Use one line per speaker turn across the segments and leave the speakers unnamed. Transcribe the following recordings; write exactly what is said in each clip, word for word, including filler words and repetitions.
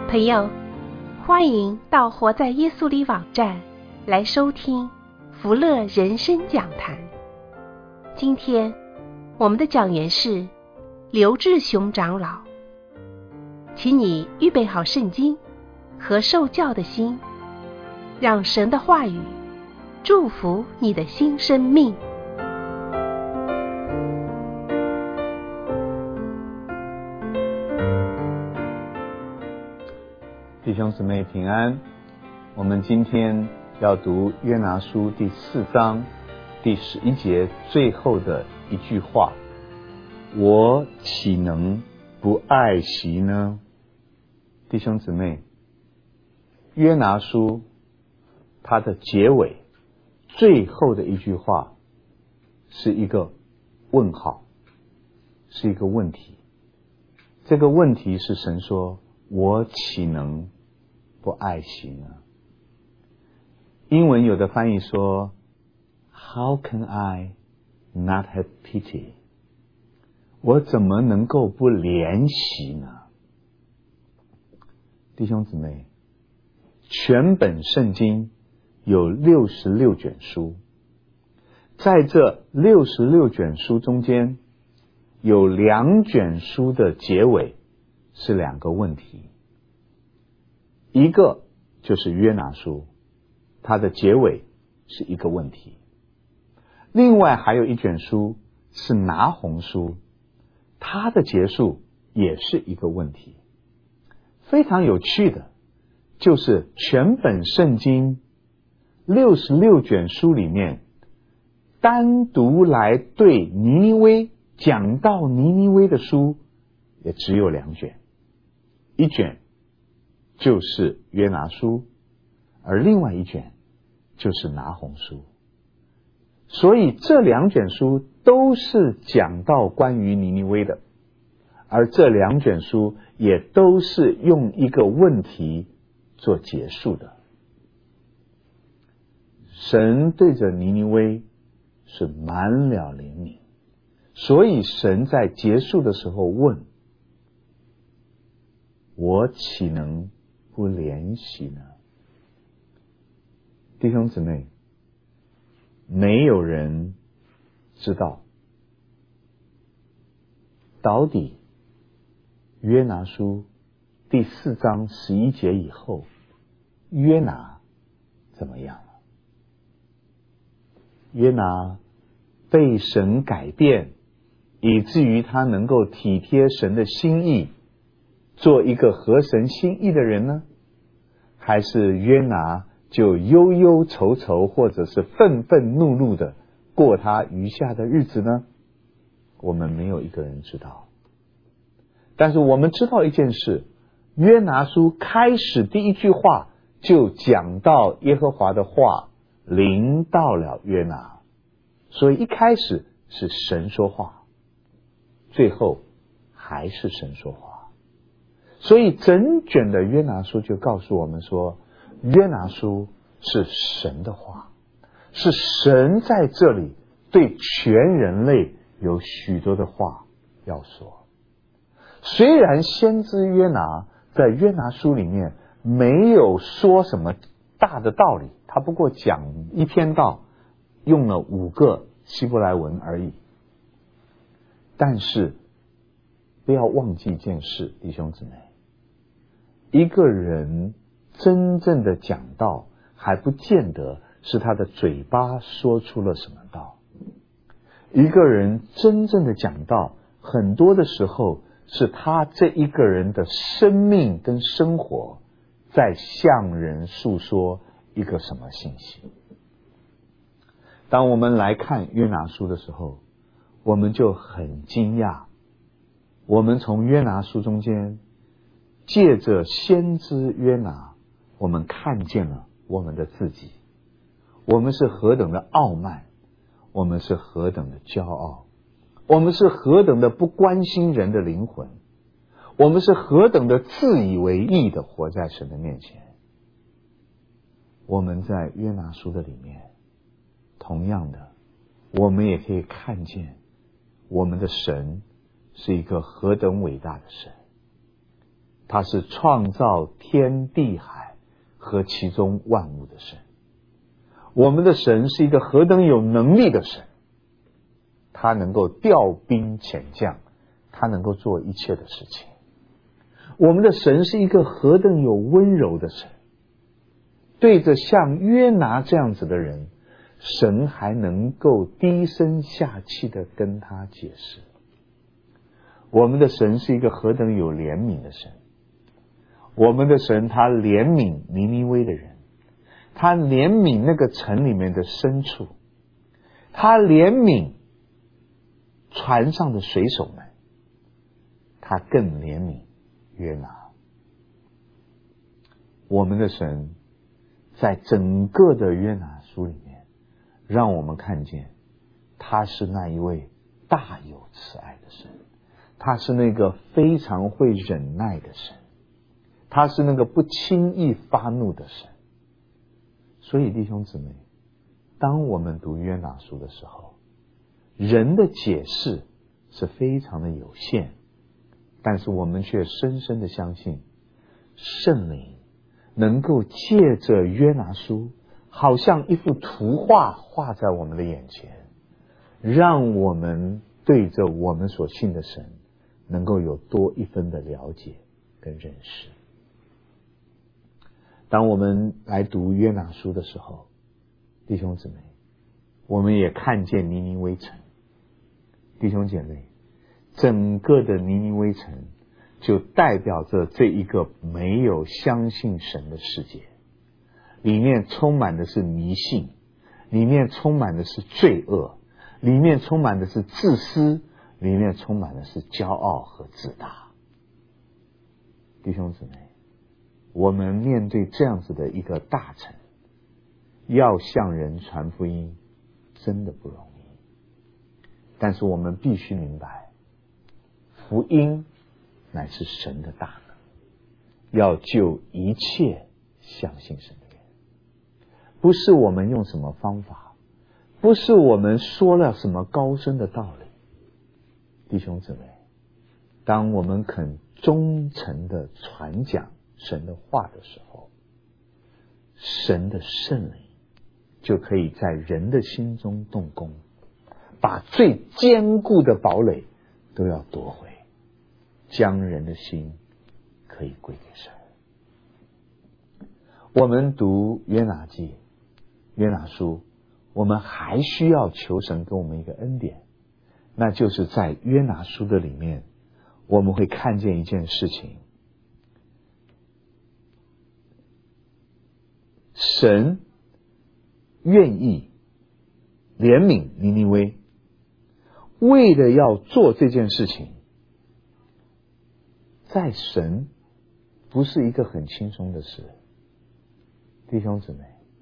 朋友，欢迎到活在耶稣里网站来收听福乐人生讲坛。今天我们的讲员是刘志雄长老，请你预备好圣经和受教的心，让神的话语祝福你的新生命。
弟兄姊妹平安，我们今天要读约拿书第四章第十一节最后的一句话：我岂能不爱惜呢？弟兄姊妹，约拿书它的结尾最后的一句话是一个问号，是一个问题。这个问题是神说，我岂能不爱惜呢？英文有的翻译说 How can I not have pity？ 我怎么能够不怜惜呢？弟兄姊妹，全本圣经有六十六卷书，在这六十六卷书中间，有两卷书的结尾是两个问题。一个就是约拿书，它的结尾是一个问题。另外还有一卷书是拿红书，它的结束也是一个问题。非常有趣的就是全本圣经六十六卷书里面，单独来对尼尼微讲到尼尼微的书也只有两卷，一卷就是约拿书，而另外一卷就是拿红书。所以这两卷书都是讲到关于尼尼微的，而这两卷书也都是用一个问题做结束的。神对着尼尼微是满了怜悯，所以神在结束的时候问，我岂能不怜惜呢？弟兄姊妹，没有人知道到底约拿书第四章十一节以后，约拿怎么样了？约拿被神改变，以至于他能够体贴神的心意，做一个合神心意的人呢？还是约拿就忧忧愁愁，或者是愤愤怒怒的过他余下的日子呢？我们没有一个人知道。但是我们知道一件事，约拿书开始第一句话就讲到耶和华的话临到了约拿，所以一开始是神说话，最后还是神说话。所以整卷的约拿书就告诉我们说，约拿书是神的话，是神在这里对全人类有许多的话要说。虽然先知约拿在约拿书里面没有说什么大的道理，他不过讲一篇道，用了五个希伯来文而已。但是不要忘记一件事，弟兄姊妹，一个人真正的讲道，还不见得是他的嘴巴说出了什么道。一个人真正的讲道，很多的时候是他这一个人的生命跟生活在向人诉说一个什么信息。当我们来看约拿书的时候，我们就很惊讶，我们从约拿书中间借着先知约拿，我们看见了我们的自己，我们是何等的傲慢，我们是何等的骄傲，我们是何等的不关心人的灵魂，我们是何等的自以为义的活在神的面前。我们在约拿书的里面，同样的，我们也可以看见我们的神是一个何等伟大的神。 他是创造天地海和其中万物的神。我们的神是一个何等有能力的神，他能够调兵遣将，他能够做一切的事情。我们的神是一个何等有温柔的神，对着像约拿这样子的人，神还能够低声下气的跟他解释。我们的神是一个何等有怜悯的神，我们的神他怜悯尼尼微的人，他怜悯那个城里面的牲畜，他怜悯船上的水手们，他更怜悯约拿。我们的神在整个的约拿书里面，让我们看见他是那一位大有慈爱的神，他是那个非常会忍耐的神，他是那个不轻易发怒的神。所以弟兄姊妹，当我们读约拿书的时候，人的解释是非常的有限，但是我们却深深的相信圣灵能够借着约拿书，好像一幅图画画在我们的眼前，让我们对着我们所信的神能够有多一分的了解跟认识。当我们来读约拿书的时候，弟兄姊妹，我们也看见尼尼微城。弟兄姐妹，整个的尼尼微城就代表着这一个没有相信神的世界，里面充满的是迷信，里面充满的是罪恶，里面充满的是自私，里面充满的是骄傲和自大。弟兄姊妹，我们面对这样子的一个大城，要向人传福音真的不容易，但是我们必须明白，福音乃是神的大能，要救一切相信神的人。不是我们用什么方法，不是我们说了什么高深的道理。弟兄姊妹，当我们肯忠诚的传讲神的话的时候，神的圣灵就可以在人的心中动工，把最坚固的堡垒都要夺回，将人的心可以归给神。我们读约拿记、约拿书，我们还需要求神给我们一个恩典，那就是在约拿书的里面，我们会看见一件事情，神愿意怜悯尼尼微，为了要做这件事情，在神不是一个很轻松的事。弟兄姊妹，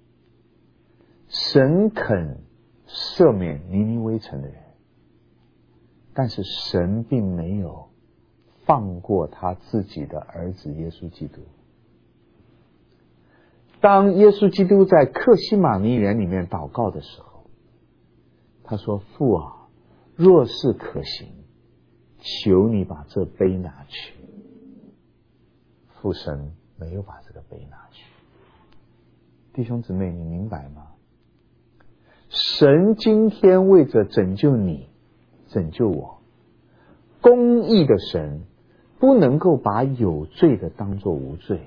神肯赦免尼尼微城的人，但是神并没有放过他自己的儿子耶稣基督。当耶稣基督在客西马尼园里面祷告的时候，他说，父啊，若是可行，求你把这杯拿去。父神没有把这个杯拿去。弟兄姊妹，你明白吗？神今天为着拯救你，拯救我，公义的神不能够把有罪的当作无罪。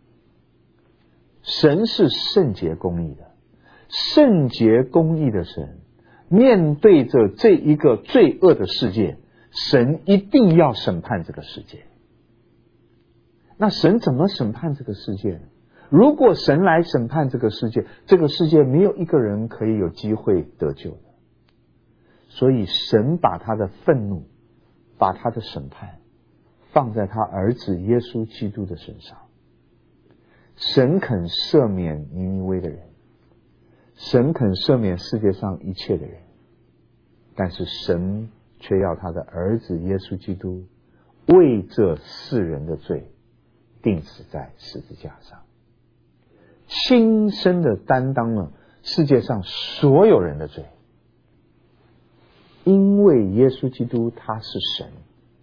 神是圣洁公义的，圣洁公义的神面对着这一个罪恶的世界，神一定要审判这个世界。那神怎么审判这个世界呢？如果神来审判这个世界，这个世界没有一个人可以有机会得救的。所以神把他的愤怒，把他的审判放在他儿子耶稣基督的身上。神肯赦免尼尼微的人，神肯赦免世界上一切的人，但是神却要他的儿子耶稣基督为这世人的罪钉死在十字架上，亲身的担当了世界上所有人的罪。因为耶稣基督他是神，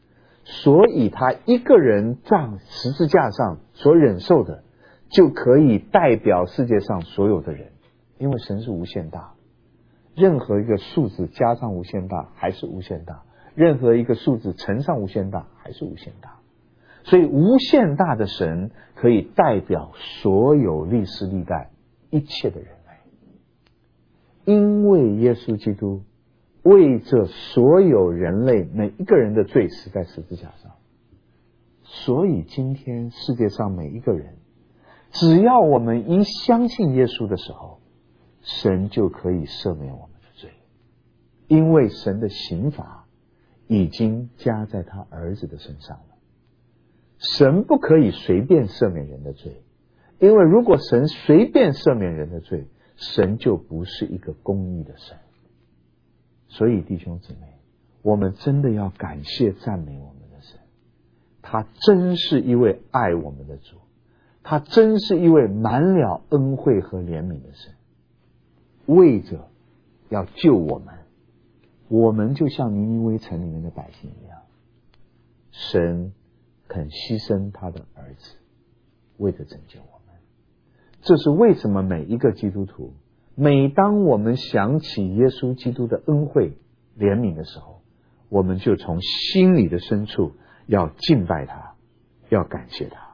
所以他一个人在十字架上所忍受的，就可以代表世界上所有的人。因为神是无限大，任何一个数字加上无限大还是无限大，任何一个数字乘上无限大还是无限大。所以无限大的神可以代表所有历史历代一切的人类。因为耶稣基督为这所有人类每一个人的罪死在十字架上，所以今天世界上每一个人，只要我们一相信耶稣的时候，神就可以赦免我们的罪。因为神的刑罚已经加在他儿子的身上了。神不可以随便赦免人的罪，因为如果神随便赦免人的罪，神就不是一个公义的神。所以弟兄姊妹，我们真的要感谢赞美我们的神，他真是一位爱我们的主，他真是一位满了恩惠和怜悯的神，为着要救我们。我们就像尼尼微城里面的百姓一样，神肯牺牲他的儿子，为着拯救我们。这是为什么每一个基督徒，每当我们想起耶稣基督的恩惠怜悯的时候，我们就从心里的深处要敬拜他，要感谢他。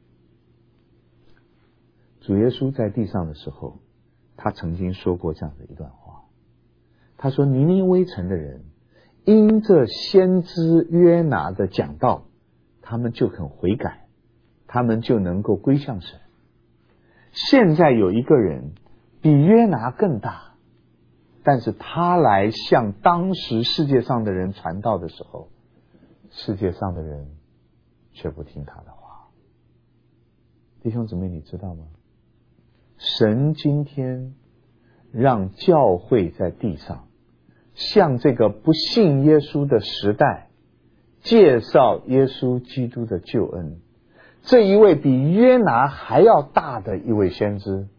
主耶稣在地上的时候，他曾经说过这样的一段话，他说尼尼微城的人因这先知约拿的讲道，他们就肯悔改，他们就能够归向神。现在有一个人比约拿更大，但是他来向当时世界上的人传道的时候，世界上的人却不听他的话。弟兄姊妹，你知道吗？神今天让教会在地上向这个不信耶稣的时代介绍耶稣基督的救恩，这一位比约拿还要大的一位先知。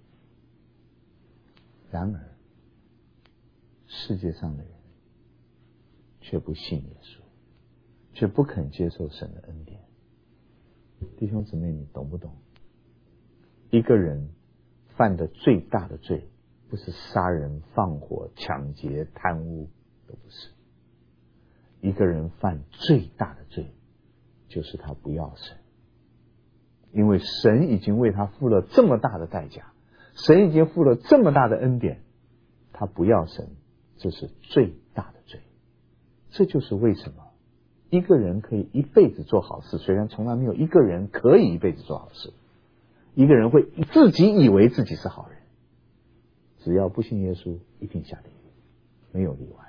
然而世界上的人却不信耶稣，却不肯接受神的恩典。弟兄姊妹，你懂不懂？一个人犯的最大的罪，不是杀人放火抢劫贪污，都不是。一个人犯最大的罪，就是他不要神。因为神已经为他付了这么大的代价，神已经付了这么大的恩典，他不要神，这是最大的罪。这就是为什么一个人可以一辈子做好事，虽然从来没有一个人可以一辈子做好事。一个人会自己以为自己是好人，只要不信耶稣，一定下地狱，没有例外。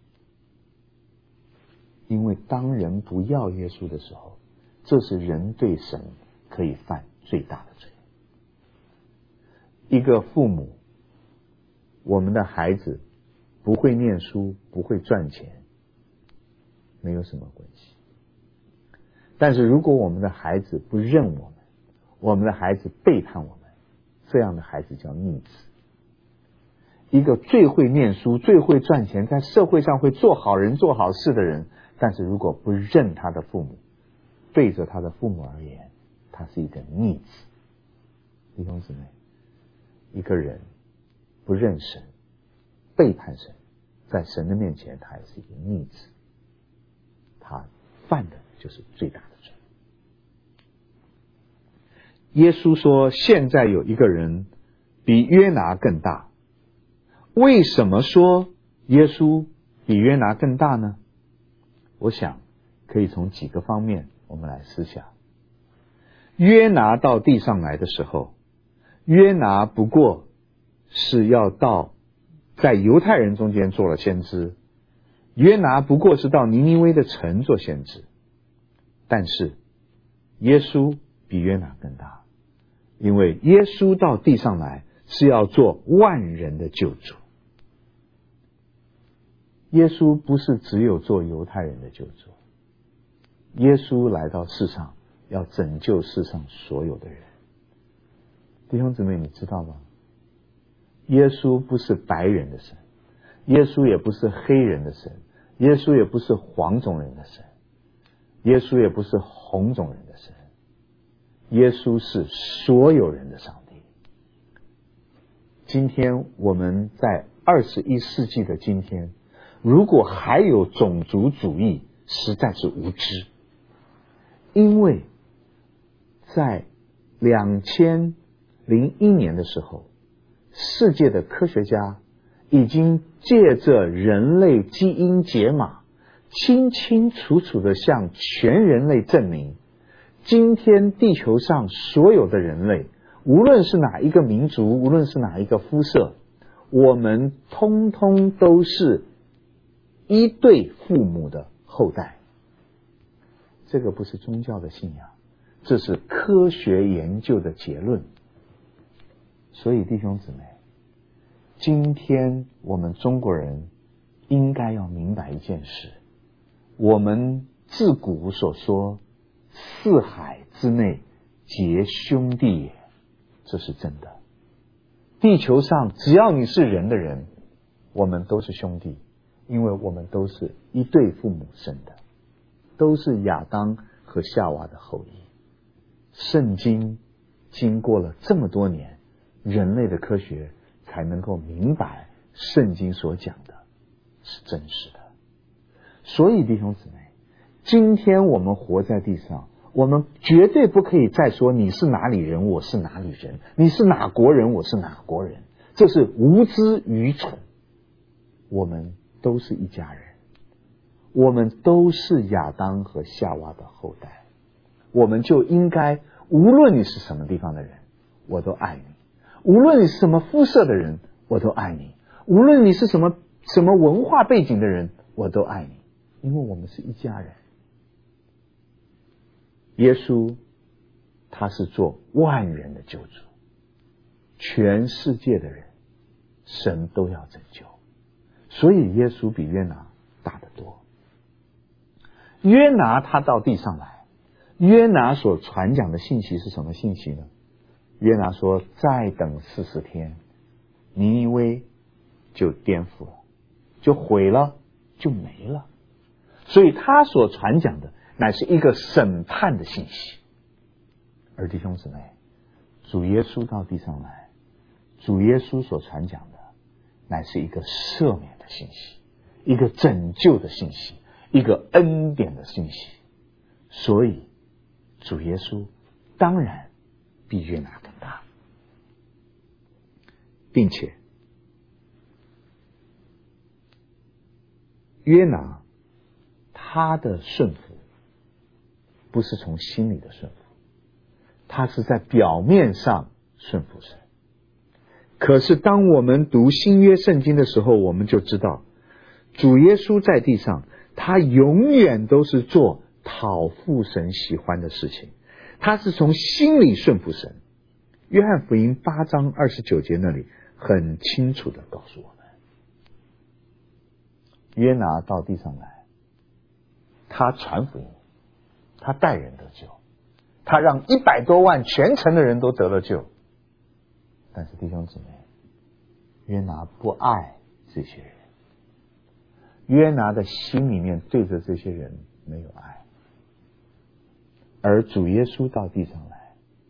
因为当人不要耶稣的时候，这是人对神可以犯最大的罪。一个父母，我们的孩子不会念书，不会赚钱，没有什么关系。但是如果我们的孩子不认我们，我们的孩子背叛我们，这样的孩子叫逆子。一个最会念书、最会赚钱，在社会上会做好人、做好事的人，但是如果不认他的父母，对着他的父母而言，他是一个逆子。弟兄姊妹，一个人不认神、背叛神，在神的面前，他也是一个逆子，他犯的就是最大的罪。耶稣说，现在有一个人比约拿更大。为什么说耶稣比约拿更大呢？我想可以从几个方面我们来思想。约拿到地上来的时候，约拿不过是要到在犹太人中间做了先知，约拿不过是到尼尼微的城做先知。但是耶稣比约拿更大，因为耶稣到地上来是要做万人的救主。耶稣不是只有做犹太人的救主，耶稣来到世上要拯救世上所有的人。弟兄姊妹，你知道吗？耶稣不是白人的神，耶稣也不是黑人的神，耶稣也不是黄种人的神， 耶稣也不是红种人的神，耶稣是所有人的上帝。今天我们在二十一世纪的今天，如果还有种族主义，实在是无知。因为在两千零一年的时候，世界的科学家已经借着人类基因解码，清清楚楚地向全人类证明，今天地球上所有的人类，无论是哪一个民族，无论是哪一个肤色，我们通通都是一对父母的后代。这个不是宗教的信仰，这是科学研究的结论。所以弟兄姊妹，今天我们中国人应该要明白一件事，我们自古所说四海之内皆兄弟也，这是真的。地球上只要你是人的人，我们都是兄弟，因为我们都是一对父母生的，都是亚当和夏娃的后裔。圣经经过了这么多年，人类的科学才能够明白圣经所讲的是真实的。所以弟兄姊妹，今天我们活在地上，我们绝对不可以再说你是哪里人，我是哪里人，你是哪国人，我是哪国人，这是无知愚蠢。我们都是一家人，我们都是亚当和夏娃的后代，我们就应该，无论你是什么地方的人，我都爱你；无论你是什么肤色的人，我都爱你；无论你是什么什么文化背景的人，我都爱你，因为我们是一家人。耶稣他是做万人的救主，全世界的人神都要拯救，所以耶稣比约拿大得多。约拿他到地上来，约拿所传讲的信息是什么信息呢？约拿说再等四十天，尼尼微就颠覆了，就毁了，就没了。所以他所传讲的乃是一个审判的信息。而弟兄姊妹，主耶稣到地上来，主耶稣所传讲的乃是一个赦免的信息，一个拯救的信息，一个恩典的信息。所以主耶稣当然比约拿更大，并且约拿他的顺服不是从心里的顺服，他是在表面上顺服神。可是当我们读新约圣经的时候，我们就知道主耶稣在地上，他永远都是做讨父神喜欢的事情，他是从心里顺服神。约翰福音八章二十九节那里很清楚地告诉我们，约拿到地上来，他传福音，他带人得救，他让一百多万全城的人都得了救。但是弟兄姊妹，约拿不爱这些人，约拿的心里面对着这些人没有爱。而主耶稣到地上来，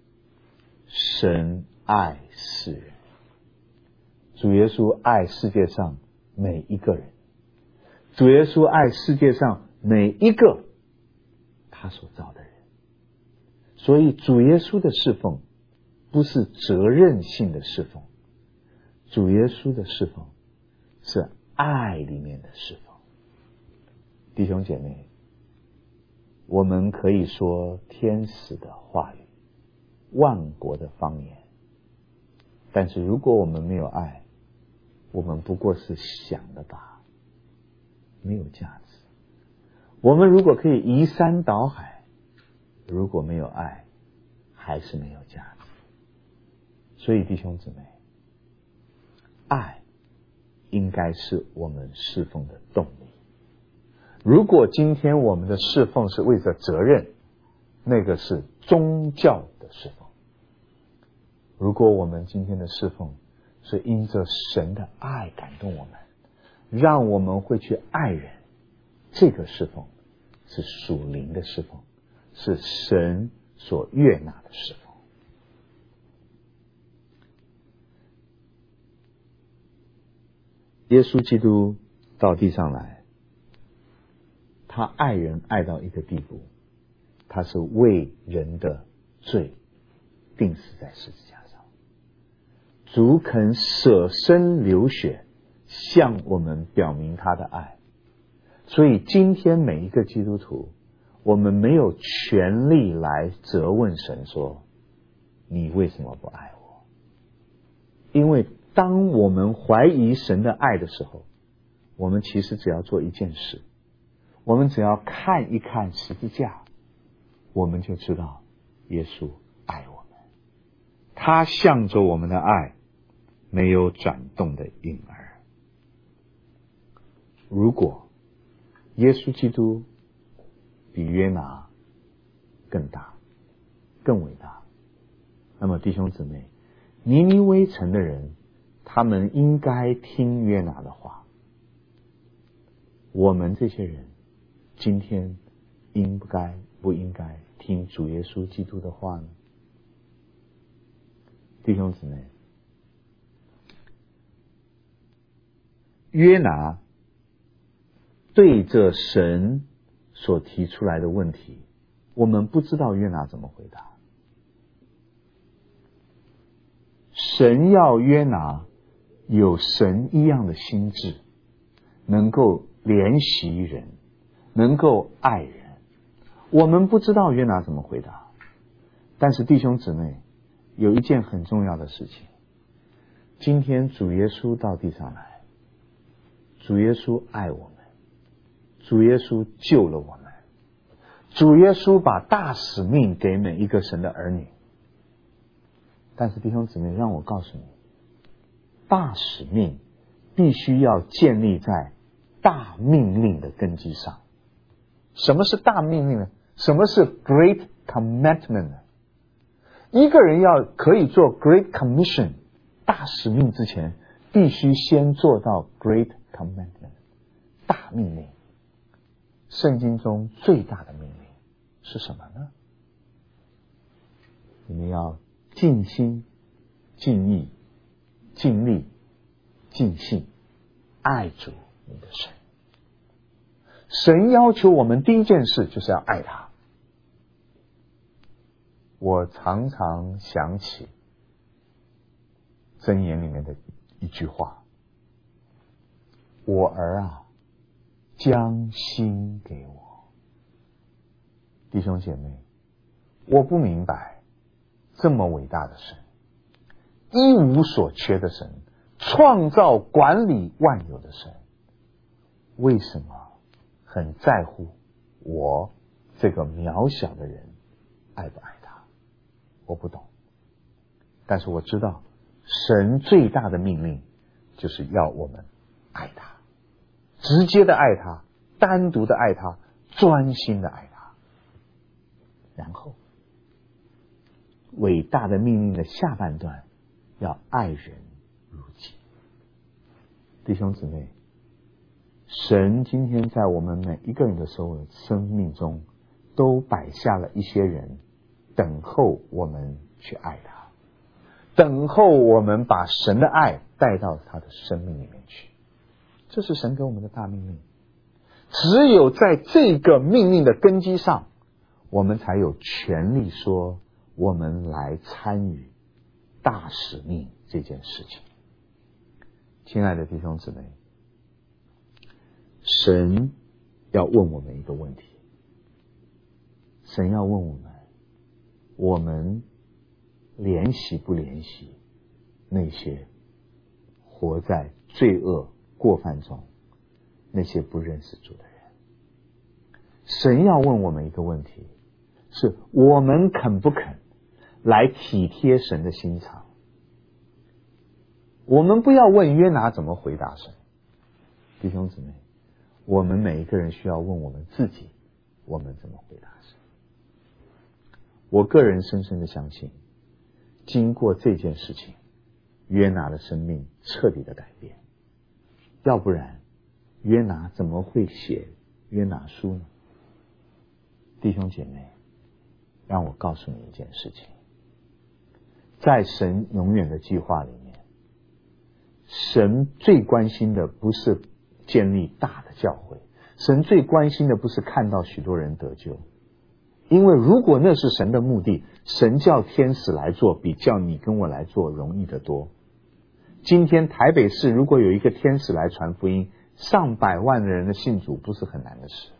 神爱世人，主耶稣爱世界上每一个人，主耶稣爱世界上每一个他所造的人。所以主耶稣的侍奉不是责任性的侍奉，主耶稣的侍奉是爱里面的侍奉。弟兄姐妹，我们可以说天使的话语，万国的方言，但是如果我们没有爱，我们不过是想的吧，没有价值。我们如果可以移山倒海，如果没有爱，还是没有价值。所以弟兄姊妹，爱应该是我们侍奉的动力。如果今天我们的侍奉是为着责任，那个是宗教的侍奉。如果我们今天的侍奉是因着神的爱感动我们，让我们会去爱人，这个侍奉是属灵的侍奉，是神所悦纳的侍奉。耶稣基督到地上来，他爱人爱到一个地步，他是为人的罪钉死在十字架上，主肯舍身流血向我们表明他的爱。所以今天每一个基督徒，我们没有权利来责问神说，你为什么不爱我？因为当我们怀疑神的爱的时候，我们其实只要做一件事，我们只要看一看十字架，我们就知道耶稣爱我们，他向着我们的爱没有转动的影儿。如果耶稣基督比约拿更大更伟大，那么弟兄姊妹，尼尼微城的人他们应该听约拿的话，我们这些人今天应该不应该听主耶稣基督的话呢？弟兄姊妹，约拿对着神所提出来的问题，我们不知道约拿怎么回答。神要约拿有神一样的心智，能够怜惜人，能够爱人。我们不知道约拿怎么回答，但是弟兄姊妹，有一件很重要的事情，今天主耶稣到地上来，主耶稣爱我们，主耶稣救了我们，主耶稣把大使命给每一个神的儿女。但是弟兄姊妹，让我告诉你，大使命必须要建立在大命令的根基上。什么是大命令呢？什么是 Great Commandment 呢？一个人要可以做 Great Commission 大使命之前，必须先做到 Great Commandment 大命令。圣经中最大的命令是什么呢？你们要尽心、尽意、尽力、尽性爱主你的神。神要求我们第一件事就是要爱他。我常常想起箴言里面的一句话，我儿啊，将心给我。弟兄姐妹，我不明白这么伟大的神，一无所缺的神，创造管理万有的神，为什么很在乎我这个渺小的人爱不爱他？我不懂。但是我知道神最大的命令就是要我们爱他，直接的爱他，单独的爱他，专心的爱他。然后伟大的命令的下半段要爱人如己。弟兄姊妹，神今天在我们每一个人的生命中都摆下了一些人，等候我们去爱他，等候我们把神的爱带到他的生命里面去。这是神给我们的大命令。只有在这个命令的根基上，我们才有权利说我们来参与大使命这件事情。亲爱的弟兄姊妹，神要问我们一个问题，神要问我们，我们怜惜不怜惜那些活在罪恶过犯中，那些不认识主的人？神要问我们一个问题，是我们肯不肯来体贴神的心肠？我们不要问约拿怎么回答神。弟兄姊妹，我们每一个人需要问我们自己，我们怎么回答神？我个人深深的相信，经过这件事情，约拿的生命彻底的改变。要不然约拿怎么会写约拿书呢？ 弟兄姐妹，让我告诉你一件事情，在神永远的计划里面，神最关心的不是建立大的教会，神最关心的不是看到许多人得救，因为如果那是神的目的，神叫天使来做比叫你跟我来做容易得多。今天台北市如果有一个天使来传福音，上百万的人的信主不是很难的事。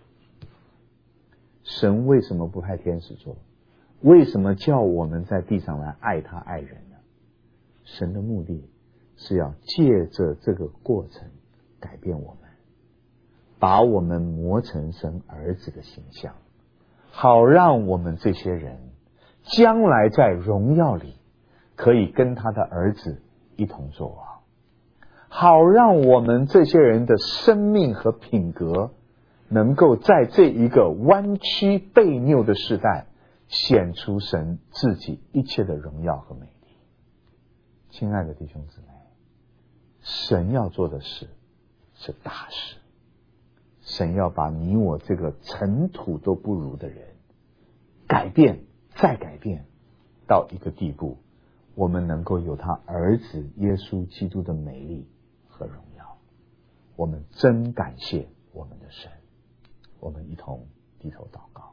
神为什么不派天使做？为什么叫我们在地上来爱他爱人呢？神的目的是要借着这个过程改变我们，把我们磨成神儿子的形象，好让我们这些人将来在荣耀里可以跟他的儿子一同作王，好让我们这些人的生命和品格能够在这一个弯曲悖拗的时代显出神自己一切的荣耀和美丽。亲爱的弟兄姊妹，神要做的事是大事，神要把你我这个尘土都不如的人改变再改变到一个地步，我们能够有他儿子耶稣基督的美丽和荣耀。我们真感谢我们的神。我们一同低头祷告。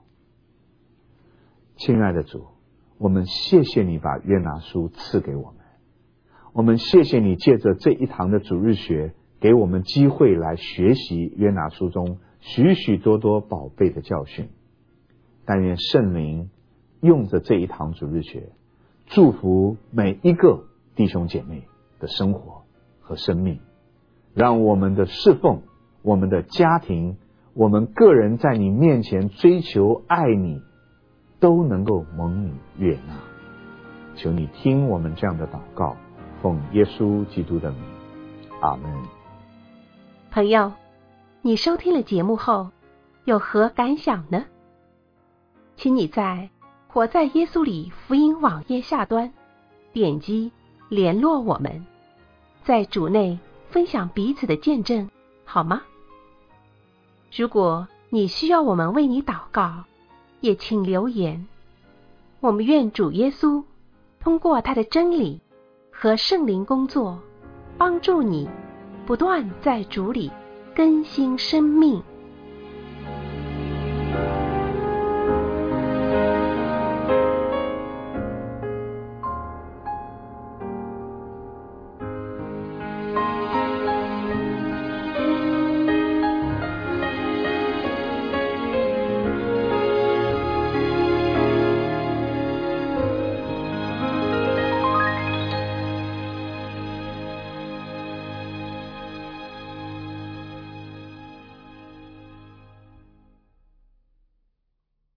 亲爱的主，我们谢谢你把约拿书赐给我们，我们谢谢你借着这一堂的主日学给我们机会来学习约拿书中许许多多宝贝的教训。但愿圣灵用着这一堂主日学祝福每一个弟兄姐妹的生活和生命，让我们的侍奉，我们的家庭，我们个人在你面前追求爱你，都能够蒙你悦纳。求你听我们这样的祷告，奉耶稣基督的名，阿们。
朋友，你收听了节目后有何感想呢？请你在活在耶稣里福音网页下端点击联络我们，在主内分享彼此的见证，好吗？如果你需要我们为你祷告，也请留言。我们愿主耶稣通过他的真理和圣灵工作，帮助你不断在主里更新生命。